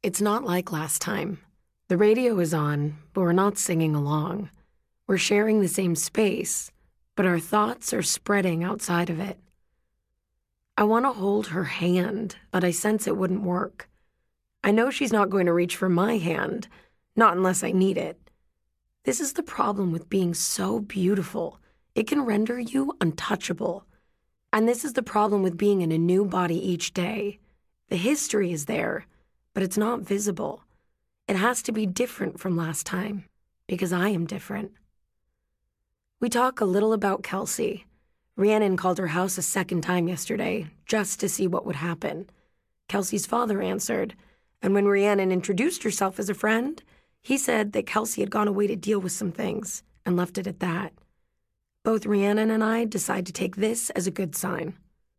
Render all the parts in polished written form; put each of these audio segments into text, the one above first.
It's not like last time. The radio is on, but we're not singing along. We're sharing the same space, but our thoughts are spreading outside of it. I want to hold her hand, but I sense it wouldn't work. I know she's not going to reach for my hand, not unless I need it. This is the problem with being so beautiful. It can render you untouchable. And this is the problem with being in a new body each day. The history is there, but it's not visible. It has to be different from last time, because I am different. We talk a little about Kelsey. Rhiannon called her house a second time yesterday, just to see what would happen. Kelsey's father answered, and when Rhiannon introduced herself as a friend, he said that Kelsey had gone away to deal with some things, and left it at that. Both Rhiannon and I decide to take this as a good sign.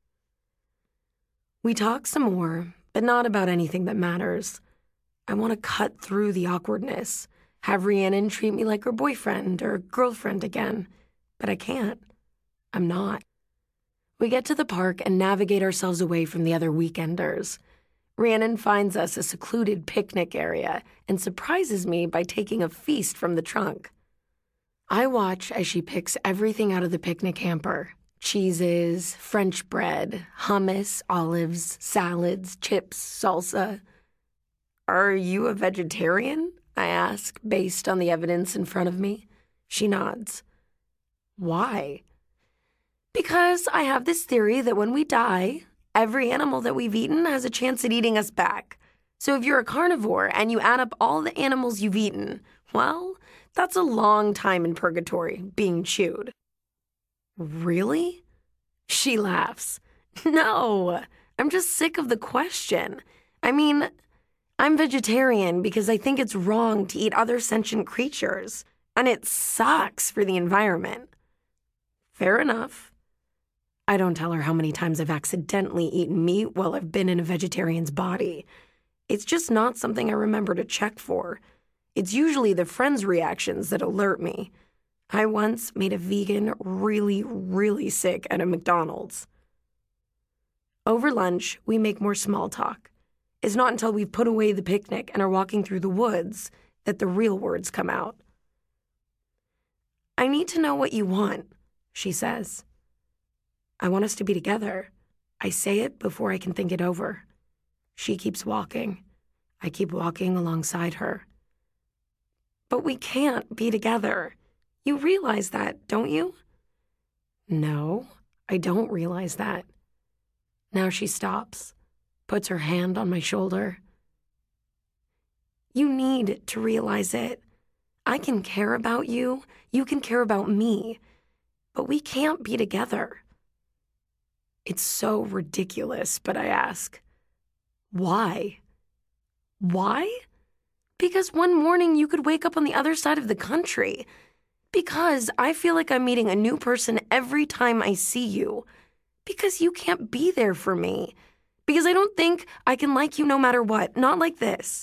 We talk some more, but not about anything that matters. I want to cut through the awkwardness, have Rhiannon treat me like her boyfriend or girlfriend again, but I can't. I'm not. We get to the park and navigate ourselves away from the other weekenders. Rhiannon finds us a secluded picnic area and surprises me by taking a feast from the trunk. I watch as she picks everything out of the picnic hamper. Cheeses, French bread, hummus, olives, salads, chips, salsa. Are you a vegetarian? I ask, based on the evidence in front of me. She nods. Why? Because I have this theory that when we die, every animal that we've eaten has a chance at eating us back. So if you're a carnivore and you add up all the animals you've eaten, well, that's a long time in purgatory, being chewed. Really? She laughs. No, I'm just sick of the question. I mean, I'm vegetarian because I think it's wrong to eat other sentient creatures, and it sucks for the environment. Fair enough. I don't tell her how many times I've accidentally eaten meat while I've been in a vegetarian's body. It's just not something I remember to check for. It's usually the friends' reactions that alert me. I once made a vegan really, really sick at a McDonald's. Over lunch, we make more small talk. It's not until we've put away the picnic and are walking through the woods that the real words come out. I need to know what you want, she says. I want us to be together. I say it before I can think it over. She keeps walking. I keep walking alongside her. But we can't be together. You realize that, don't you? No, I don't realize that. Now she stops, puts her hand on my shoulder. You need to realize it. I can care about you. You can care about me. But we can't be together. It's so ridiculous, but I ask, why? Why? Because one morning you could wake up on the other side of the country. Because I feel like I'm meeting a new person every time I see you. Because you can't be there for me. Because I don't think I can like you no matter what. Not like this.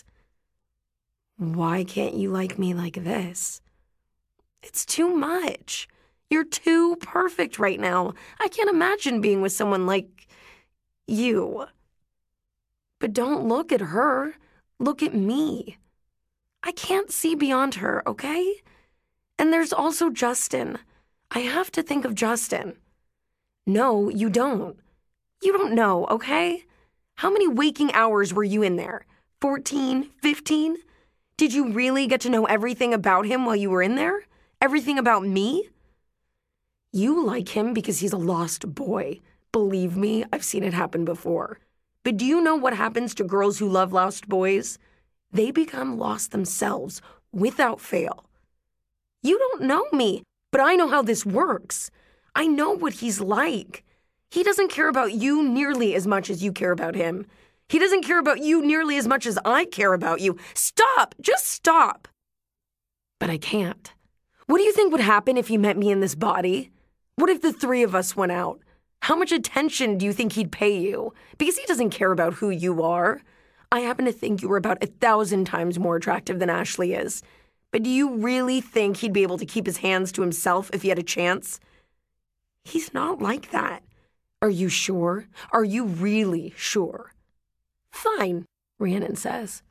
Why can't you like me like this? It's too much. You're too perfect right now. I can't imagine being with someone like you. But don't look at her. Look at me. I can't see beyond her, okay? And there's also Justin. I have to think of Justin. No, you don't. You don't know, okay? How many waking hours were you in there? 14, 15? Did you really get to know everything about him while you were in there? Everything about me? You like him because he's a lost boy. Believe me, I've seen it happen before. But do you know what happens to girls who love lost boys? They become lost themselves without fail. You don't know me, but I know how this works. I know what he's like. He doesn't care about you nearly as much as you care about him. He doesn't care about you nearly as much as I care about you. Stop! Just stop! But I can't. What do you think would happen if he met me in this body? What if the three of us went out? How much attention do you think he'd pay you? Because he doesn't care about who you are. I happen to think you were about 1,000 times more attractive than Ashley is. But do you really think he'd be able to keep his hands to himself if he had a chance? He's not like that. Are you sure? Are you really sure? Fine, Rhiannon says.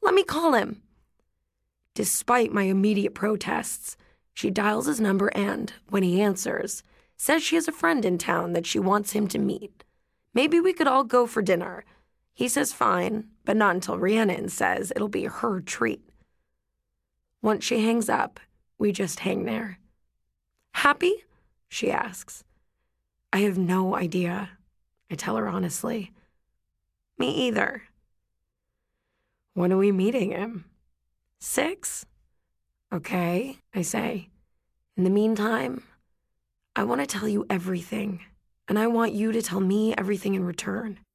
Let me call him. Despite my immediate protests, she dials his number and, when he answers, says she has a friend in town that she wants him to meet. Maybe we could all go for dinner. He says fine, but not until Rhiannon says it'll be her treat. Once she hangs up, we just hang there. Happy? She asks. I have no idea, I tell her honestly. Me either. When are we meeting him? 6? Okay, I say. In the meantime, I want to tell you everything, and I want you to tell me everything in return.